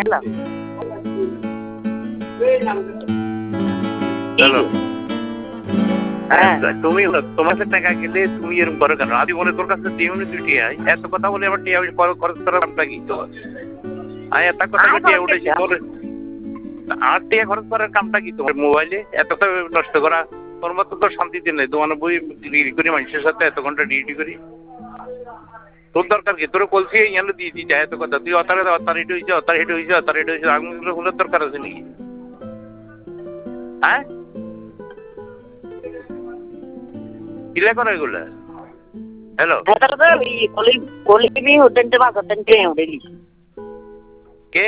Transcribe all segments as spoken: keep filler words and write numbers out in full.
Hello hello হ্যাঁ তুমি তোমার কাছে টাকা গেলে তুমি এরকম করো কেন? আমি বলে তোর কাছে দিও নি তুই টিয়া এত কথা বলে আবার টিয়া খরচ করার নামটা কি তোমার? আমি এত কথা আমি টিয়া খরচ উঠেছি করছি। তোর আর টিয়া খরচ করার কামটা কি তোমার? মোবাইলে এত নষ্ট করা তোর মতো তো শান্তিতে নেই। তোমার বই ডিগ্রি করি মানুষের সাথে এত ঘন্টা ডিউটি করি তোর দরকার কি? তোর বলছি ইয়ানো দিয়ে দিচ্ছে এত কথা তুই অতারে অতারিটি হয়েছে অতারিটি হয়েছে অতারিটি হয়েছে আগুনগুলো হলের দরকার আছে নাকি? হ্যাঁ কিলে করে এগুলো? হ্যালো কলিবি হতেন বাজাতেন কে উঠে গেছি কে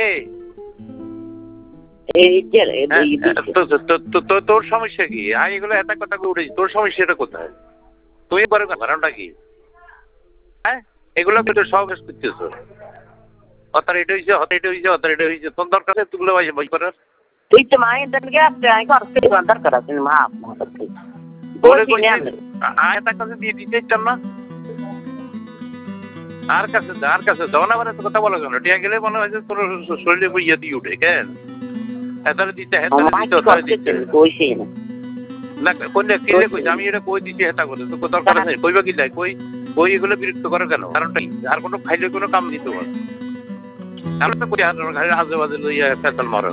এই যে তোর সমস্যা কি? আমি এগুলো একটা কথা উঠেছি তোর সমস্যাটা কোথায়? তুই করে কারণটা কি? হ্যাঁ এগুলো কিন্তু সব করতেছ অতারিটি হয়েছে অতারিটি হয়েছে অতারিটি হয়েছে তোর দরকার তুগুলো বই করার তুই তো মায়ের দেনকে আপনি আমি করতে দরকার আছে মা একটা কাছে দিয়ে দিতে চান না আর কাছে আর কাছে যাও না মানে কথা বলা কেন টিয়া গেলে মনে হয় যে তোর শরীরে বইয়া দিয়ে উঠে কেন হেতারে দিতে হেতারে দিতে কইছি না না কোন কিলে কইছে আমি এটা কই দিছি হেতা করে তো দরকার আছে কইবা কি যায় কই কই এগুলো বিরক্ত করে কেন কারণটা আর কোনো খাইলে কোনো কাম দিতে পারে আমি তো কই আর ঘরে আজেবাজে লইয়া ফেসাল মারো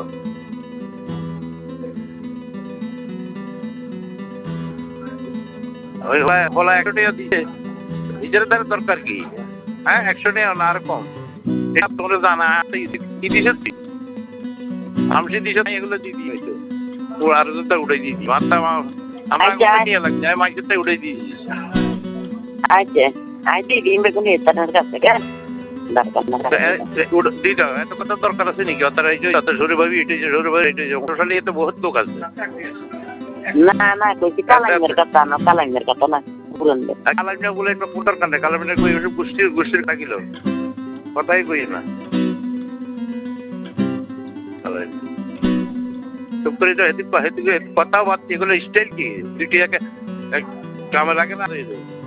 ওই বলা একশো টাকা দিছে নিজের দ্বারা দরকার কি? হ্যাঁ একশো টাকা না আর কম এটা তোমরা জানা কি দিছে আমি দিছে এগুলো দিয়ে দিই হয়তো তোর আর তো উঠে দিয়েছি মাত্রা আমরা নিয়ে লাগছে আমি মাইকেরটা উঠে দিয়েছি আচ্ছা আইডি দিন বেগুন এটার কাছে কেন দরকার না দিদা এত কথা দরকার আছে নাকি অতার অত সরু ভাবি এটা সরু ভাবি এটা সালে এত বহুত লোক আছে না না কইছি কালাইনের কথা না কালাইনের কথা না বলেন কালাইনা বলে একটা পুটার কানে কালাইনা কই ওসব গোষ্ঠীর গোষ্ঠীর কাকিল কথাই কই না চুপ করে তো হেতু হেতু কথা বাদ এগুলো স্টাইল কি দুইটি একে কামে লাগে না